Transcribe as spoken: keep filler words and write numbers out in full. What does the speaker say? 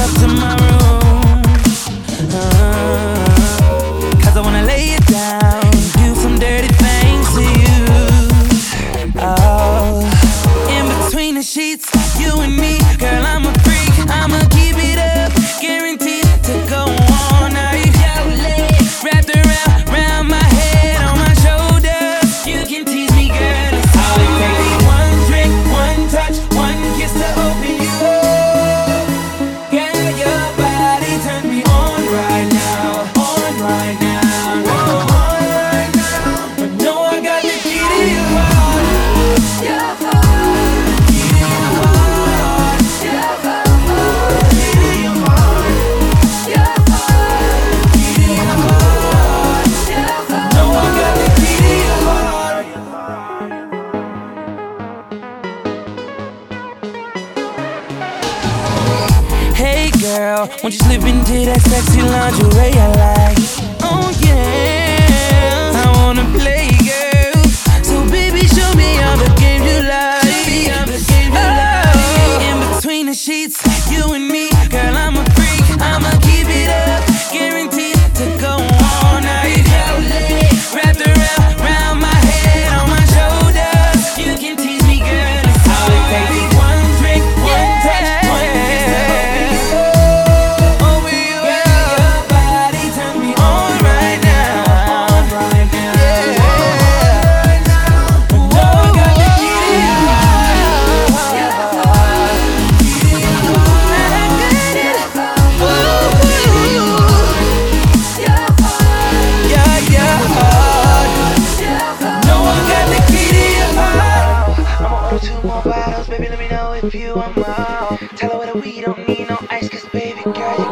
up to my room, uh, cause I wanna lay it down, do some dirty things to you. Oh, in between the sheets, you and me, girl, I'm a freak, I'ma keep it up, guaranteed to go all night. Wrapped around, round my head, on my shoulders, you can tease me, girl, it's all it takes. One drink, one touch, one kiss to open you up. Girl, your body turns me on right now, on right now, on right now. But no, I got the key to your heart, your heart, key to your heart, your heart, key to your heart, your heart, key to your heart, your heart. No, I got the key to your heart. Hey girl, won't you slip into that sexy lingerie I like? Oh yeah, I wanna play, girl. So baby, show me all the games you like. Oh, in between the sheets, you and me, girl, I'm a freak. I'ma keep it up, guaranteed to go all night. Wrapped around, round my head, on my shoulders, you can tease me, girl. It's all it takes. One drink, one touch, one kiss to open you up. Girl, your body turns me on right now, on right now, right now. But no, I got the key to your heart, your heart, key to your heart. And I got it, ooh, your heart, yeah, your heart. No, I got the key to your heart. I'ma order two more bottles, baby, let me know if you want more. Tell her what we don't need no ice, cause baby girl,